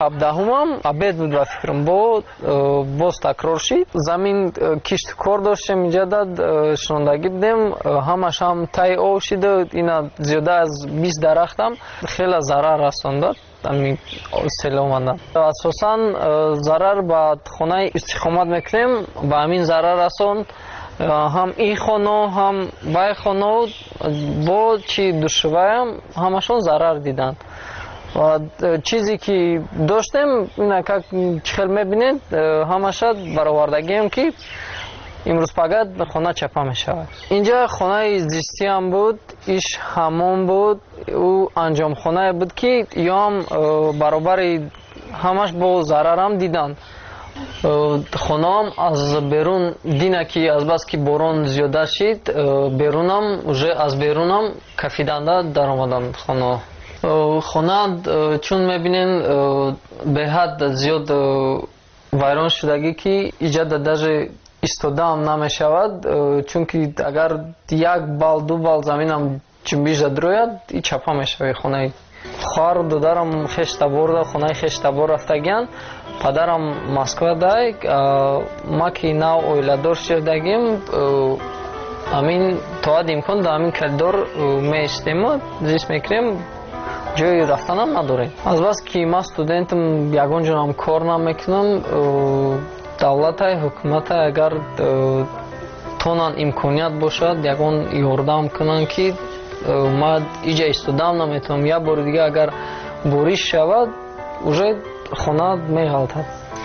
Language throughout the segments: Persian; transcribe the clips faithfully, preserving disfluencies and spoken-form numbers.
هفدهم обед بود و فکرم بود باز تکرار شد. زمین کشت کار داشتیم اینجا داد شنوندگی بدیم همش هم تای آب شده. اینا زیاده از بیست درختم خیلی ضرر رسانده امی سیل اومدن. اساسا ضرر به خانه استقامت میکنیم به همین ضرر رساند. هم این خانه هم بای خانه با چی دوشوایم همشون ضرر دیدن و چیزی که داشتیم اینا که چخل میبینید همش برآوردگی هم که امروز فقط به خانه چپا میشود. اینجا خانه زیستی هم بود، ایش همون بود، او انجام خانه بود که یا هم برابر همش با ضرر هم دیدن. خانه هم از بیرون دینه که از بس که باران زیاده شد بیرون هم از بیرون هم کفیدنده در آمدن خانه. خانه چون میبینین به حد زیاد ویران شدگی که ایجاد دژ ایستاده هم نمیشود چون که اگر یک بال دو بال زمین هم جنبش دروید ای چپا میشود خانه. خواهر دادرم خشت برده خانه خشت بر رفتگن. پدرم مسکو دای ما که نو اویلادور شدگیم امین تا امکان در امین کلدور میشتیم زیست میکنیم جای رفتن هم نداریم. از بس که ما استودنتم یگان جنام کار نمیکنم دولت های حکومت های اگر تونن امکانیت باشد یگان یاردم کنن که ما اینجا استودام نمیتونم یا بار دیگه اگر بوریش شود уже خانه میغلطد.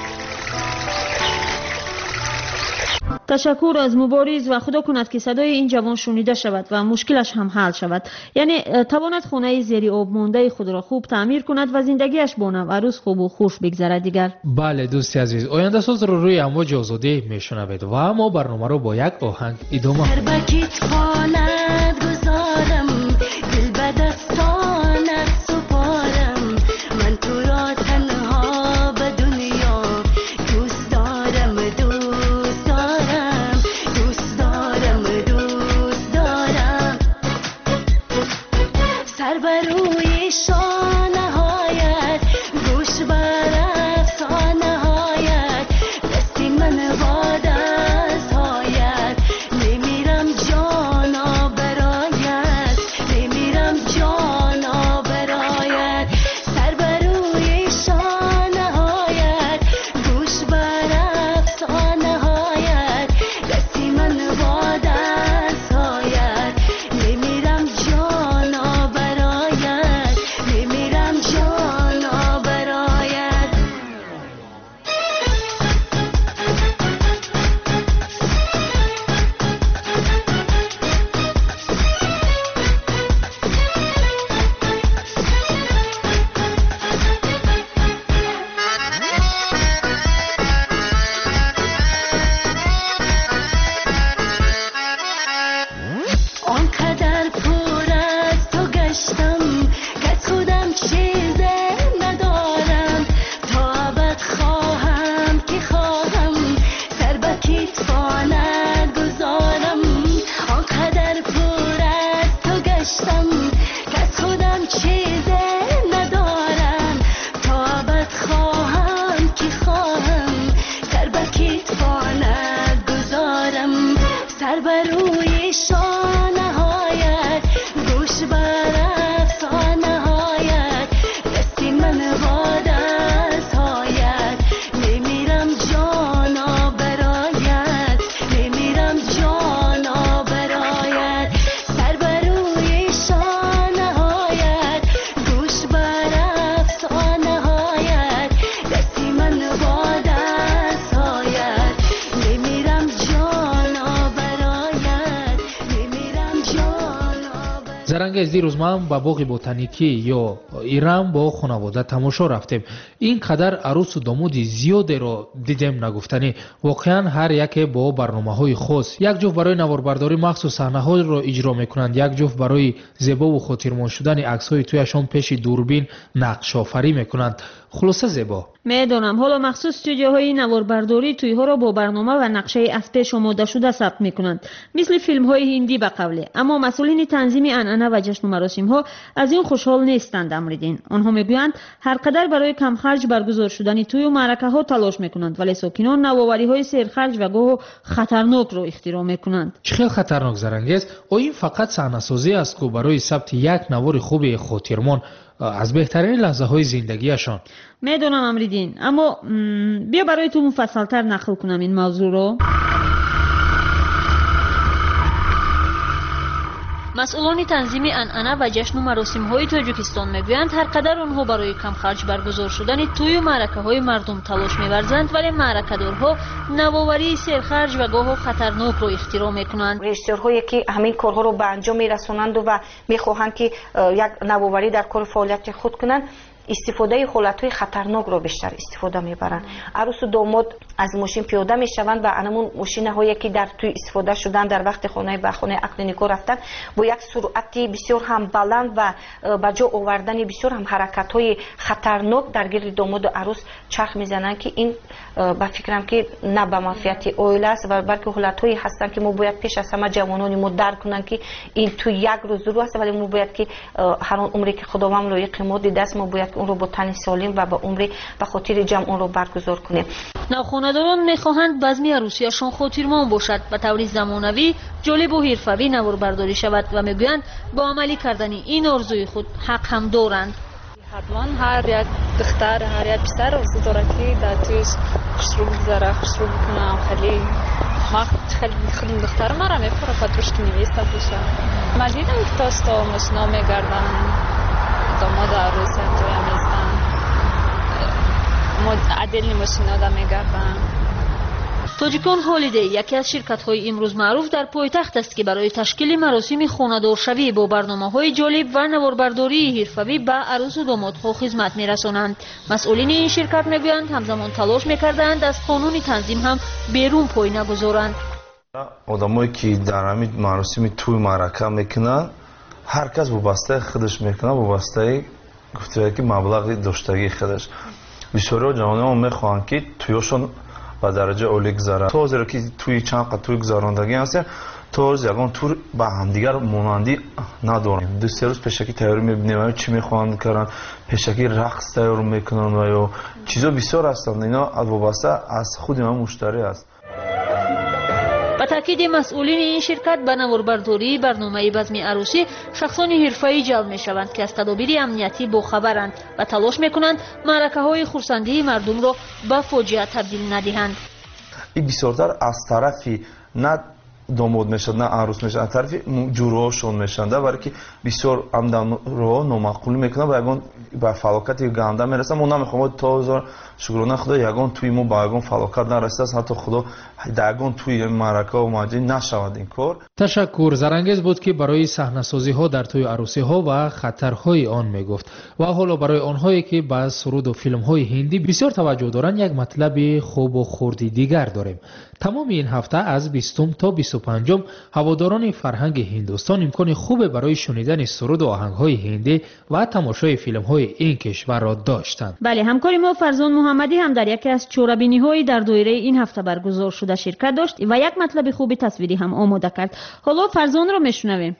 تشکر از مبارز و خدا کند که صدای این جوان شنیده شود و مشکلش هم حل شود. یعنی تواند خانه زیر آب مانده خود را خوب تعمیر کند و زندگیش با نوروز خوب و خوش بگذرد دیگر. بله دوستی عزیز آینده ساز رو روی امواج آزادی میشنوید و ما برنامه رو با یک آهنگ ادامه زرنگ دیروز ما با باغ بوتانیکی یا ایران با خانواده تماشا رفتیم. این قدر عروس و داماد زیادی رو دیدیم نگفتنی. واقعا هر یک با برنامه‌های خاص. یک جفت برای نواربرداری مخصوص صحنه‌ها رو اجرا میکنند، یک جفت برای زیبا و خاطرمان شدن عکس‌های تویشان پیش دوربین نقش آفری میکنند. خلاصه زیبا. میدونم حالا مخصوص استودیوهای نواربرداری توی ها را با برنامه و نقشه از پیش آماده شده ثبت میکنند مثل فیلم های هندی به قوله، اما مسئولین تنظیم انعنه انعنه و جشن و مراسم ها از این خوشحال نیستند. امریدین آنها میگویند هر قدر برای کم خرج برگزار شدن توی و معرکه ها تلاش میکنند، ولی ساکنان نوآوری های سیرخرج و گاه خطرناک را اختراع میکنند. خیلی خطرناک زرنگیز و این فقط صحنه‌سازی است که برای ثبت یک نوار خوب خاطرمان از بهترین لحظه های زندگیشان. میدونم امریدین، اما بیا برای تو مفصلتر نقل کنم این موضوع رو. مسئولان تنظیم انعنه و جشن و مراسم های تاجیکستان میگویند هر قدر آنها برای کم خرج برگزار شدن توی و معرکه های مردم تلاش می‌ورزند، ولی معرکه‌دارها نوآوری سرخرج و گاه خطرناک را اختراع میکنند. رژیسورهایی که همین کارها رو به انجام میرسونند و میخواهند که یک نوآوری در کار فعالیت خود کنند، استفاده حالتهای خطرناک رو بیشتر استفاده میبرند. عروس و داماد از ماشین پیاده میشوند و انمون ماشین هایی که در توی استفاده شدن در وقت خانه به خانه عقد نکاح رفتن با یک سرعتی بسیار هم بلند و به جا آوردن بسیار هم حرکت های خطرناک در گرد داماد و عروس چرخ میزنند که این با فکرم که نه به منفعت عائله است و بلکه حالت هایی هستند که ما باید پیش از همه جوانان ما درک کنند که این توی یک روز ضرور است، ولی ما باید که هر آن عمری که خداوند لایق ما دیده است ما باید اون رو با تن سالم و با عمری به خاطر جمع اون رو برگزار کنیم. نوخانه‌داران میخواهند بزمی عروسیشان خاطرمان باشد، به طور زمانوی، جالب و حرفه‌ای نوار برداری شود و میگویند با عملی کردن این آرزوی خود حق هم دارند. حتما هر یک دختر هر یک پسر آرزو داره که در تویش خوش رو بگذاره، خوش رو بکنه و خیلی وقت خیلی خودم دختر مرا میپره پتروش که نویسته بشه. من دیدم که تاستا ماشینا میگردن داماد عروس هم توی میزدن عدل ماشینا دا میگردن. تاجیکان هالیدی یکی از شرکت‌های امروز معروف در پایتخت است که برای تشکیل مراسم خانه‌دارشوی با برنامه‌های جالب و نواربرداری حرفه‌ای به عروس و دامادها خدمت می‌رسانند. مسئولین این شرکت میگویند همزمان تلاش می‌کردند از قانون تنظیم هم بیرون پای نگذارند. آدمایی که در همین مراسم توی معرکه میکنن هر کس وابسته خودش میکنه، وابسته گفته که مبلغ داشتگی خودش. بسیاری جوانان هم میخواهند که تویشون به درجه عالی گذارن. تو زیرا که توی چند قطع توی گذراندگی هستن تو یگان تور با همدیگر مانندی نداریم. دو سه روز پیشکی تیاری میبینیم چی میخوان کردن، پیشکی رقص تیار میکنن و یا چیزا بسیار هستند. اینا وابسته از خود ما مشتری است. با تاکید مسئولین این شرکت به نواربرداری برنامه بزمی عروسی شخصان حرفه‌ای جلب می‌شوند که از تدابیر امنیتی باخبرند و تلاش می‌کنند معرکه‌های خرسندی مردم را به فاجعه تبدیل ندهند. این بسیارتر از طرفی نه داماد میشد نه عروس میشد، از طرفی جوروهاشون میشن، برای که بسیار عمدن رو نامعقول میکنن و یگان به فلاکت گنده میرسن. ما نمیخوام تا هزار شکرانه خدا یگان توی ما با یگان فلاکت نرسید، حتی خدا یگان توی معرکه و ماجرا نشود این کار. تشکر. زرنگیز بود که برای صحنه‌سازی ها در توی عروسی ها و خطرهای آن میگفت. و حالا برای آنهایی که به سرود و فیلم های هندی بسیار توجه دارند یک مطلب خوب و خردی دیگر داریم. تمام این هفته از بیستم تا بیست و پنجم هواداران فرهنگ هندوستان امکان خوب برای شنیدن سرود و آهنگ های هندی و تماشای فیلم های این کشور را داشتند. بله، همکاری ما فرزان محمدی هم در یکی از چوربینی های در دایره این هفته برگزار شده شرکت داشت و یک مطلب خوبی تصویری هم آماده کرد. حالا فرزان را میشنویم.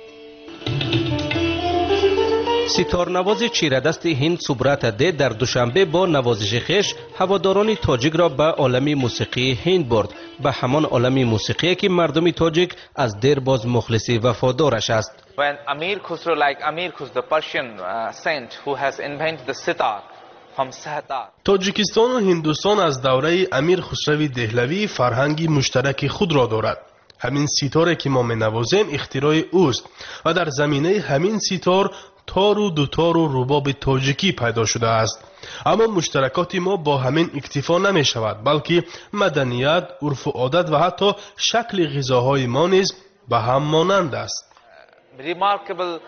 ستارنواز چیردست هند سبرات ده در دوشنبه با نوازش خویش هواداران تاجیک را به عالم موسیقی هند برد، به همان عالم موسیقی که مردم تاجیک از دیر باز مخلص وفادارش است. When Amir Khusro, like Amir Khus, the Persian uh, saint who has invented the sitar from Sahtar. تاجیکستان و هندوستان از دوره امیر خسرو دهلوی فرهنگی مشترک خود را دارد. همین سیتار که ما منوازیم اختراع اوست و در زمینه همین سیتار تار و دوتار و رباب تاجیکی پیدا شده است. اما مشترکات ما با همین اکتفا نمی شود، بلکه مدنیت، عرف و عادت و حتی شکل غذاهای ما نیز به هم مانند است. Remarkable.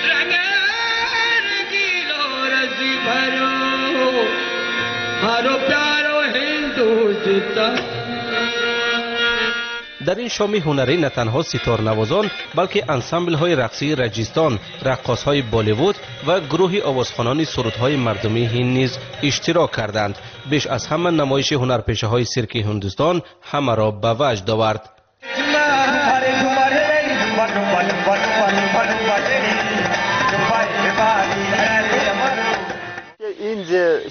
در این شام هنری نه تنها ستار نوازان بلکه انسامبل های رقصی راجستان، رقاص های بالیوود و گروه آوازخوانان سرودهای مردمی هند نیز اشتراک کردند. بیش از همه نمایش هنرپیشه های سیرک هندوستان همه را به وجد آورد.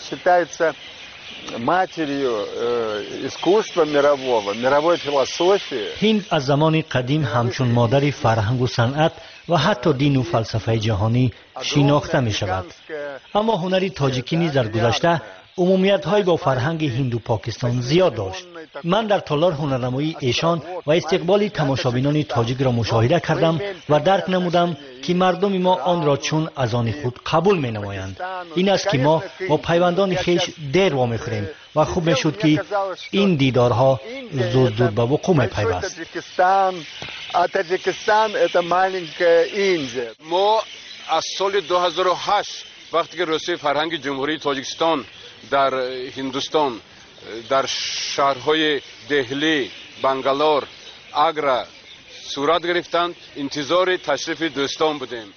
считается матерью искусства мирового, мировой философии. هند از زمان قدیم همچون مادر فرهنگ و صنعت و حتی دین و فلسفه جهانی شناخته می شود. اما هنر تاجیکی نیز در گذشته عمومیت‌های با فرهنگ هند و پاکستان زیاد داشت. من در تالار هنرنمایی ایشان و استقبال تماشابینان تاجیک را مشاهده کردم و درک نمودم که مردم ما آن را چون از آن خود قبول می‌نمایند. این است که ما با پیوندان خویش دیر وامی‌خوریم و خوب می‌شد که این دیدارها زود زود به وقوع می‌پیوست. ما از سال دو هزار و هشت وقتی که رسوی فرهنگ جمهوری تاجیکستان در هندوستان در شهرهای دهلی، بنگلور، آگرا صورت گرفتند، انتظار تشریف دوستان بودیم.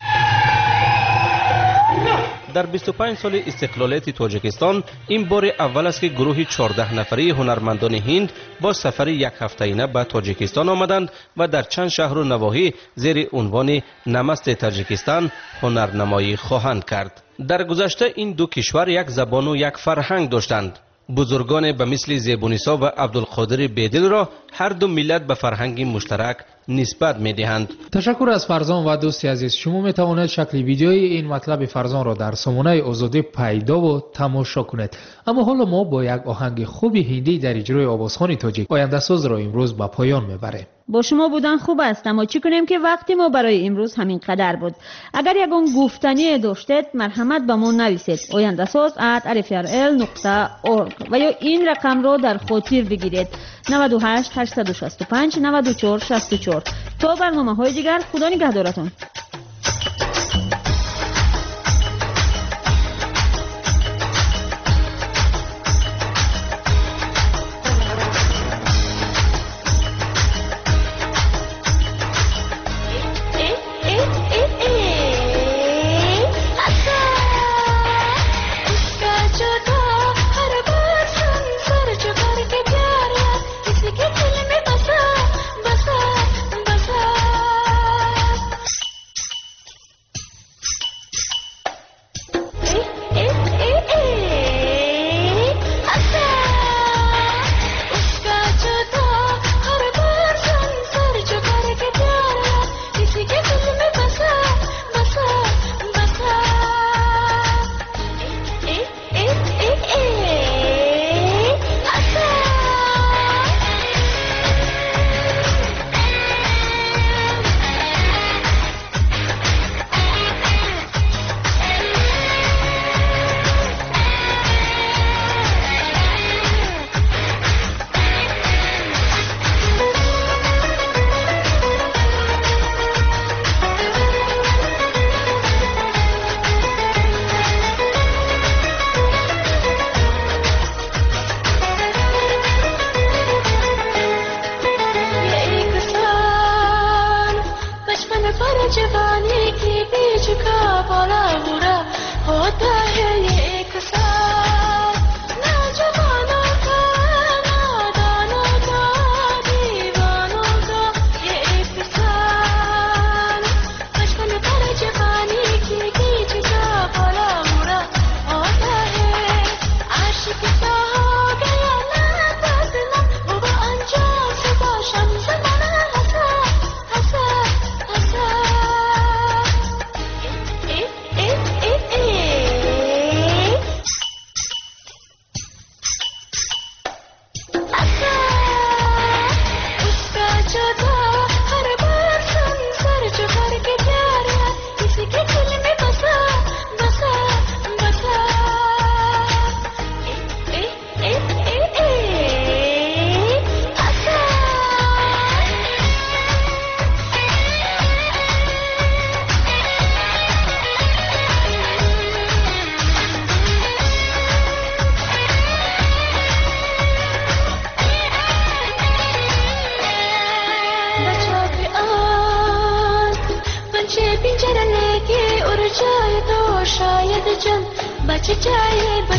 در بیست و پنج سال استقلالیت تاجیکستان این بار اول است که گروه چهارده نفری هنرمندان هند با سفر یک هفته‌ایانه به تاجیکستان آمدند و در چند شهر و نواحی زیر عنوان نمست تاجیکستان هنرنمایی خواهند کرد. در گذشته این دو کشور یک زبان و یک فرهنگ داشتند. بزرگان به مثل زیبونیسا و عبدالقادر بیدل را هر دو ملت به فرهنگ مشترک نسبت می دهند. تشکر از فرزان و دوستی عزیز. شما می توانید شکل ویدیوی این مطلب فرزان را در سامانه آزادی پیدا و تماشا کنید. اما حالا ما با یک آهنگ خوبی هندی در اجرای آوازخوان تاجیک آینده ساز را امروز به پایان میبریم. با شما بودن خوب است، اما چی کنیم که وقتی ما برای امروز همین قدر بود. اگر یگان گفتنی داشتید مرحمت به ما نویسید آینده ساز ات ار اف ار ال نقطه اورگ و یا این رقم را در خاطر بگیرید نود و هشت هشتصد و شصت و پنج نود و چهار شصت و چهار. تا برنامه های دیگر خدا نگهدارتون. बच जाए